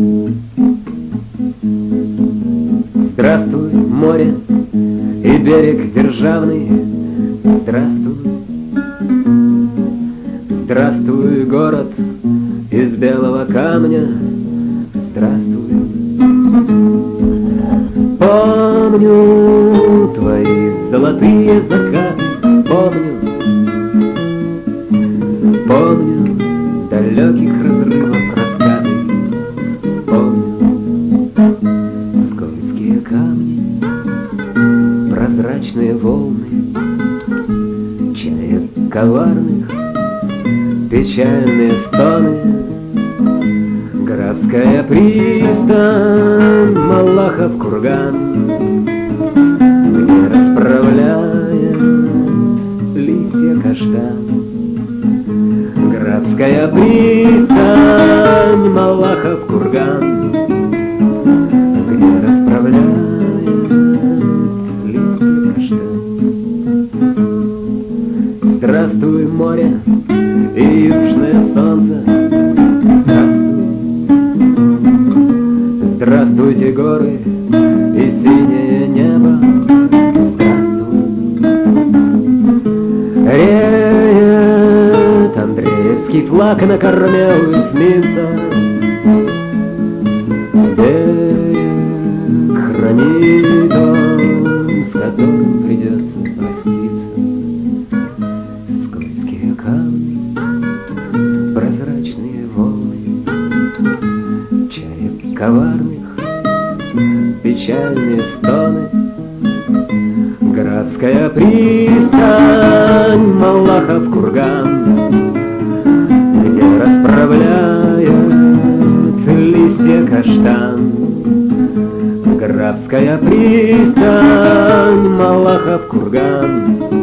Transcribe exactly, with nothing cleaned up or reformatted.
Здравствуй, море и берег державный, здравствуй. Здравствуй, город из белого камня, здравствуй. Помню твои золотые закаты, помню, помню далеких разрывов раскаты, помню скользкие камни, прозрачные волны, чаек коварных, печальные стоны, Графская пристань, Малахов курган, где расправляет листья каштан. Графская пристань, Малахов курган, где расправляет листья каштан. Здравствуй, море и южное солнце, здравствуй. Здравствуйте, горы и синее небо, здравствуй. Реет Андреевский флаг на корме у эсминца, берег хранит дом, с которым придется проститься. Скользкие камни, прозрачные волны, чаек коварных, печальные стоны. Графская пристань, Малахов курган, где расправляет листья каштан. Графская пристань, Малахов курган,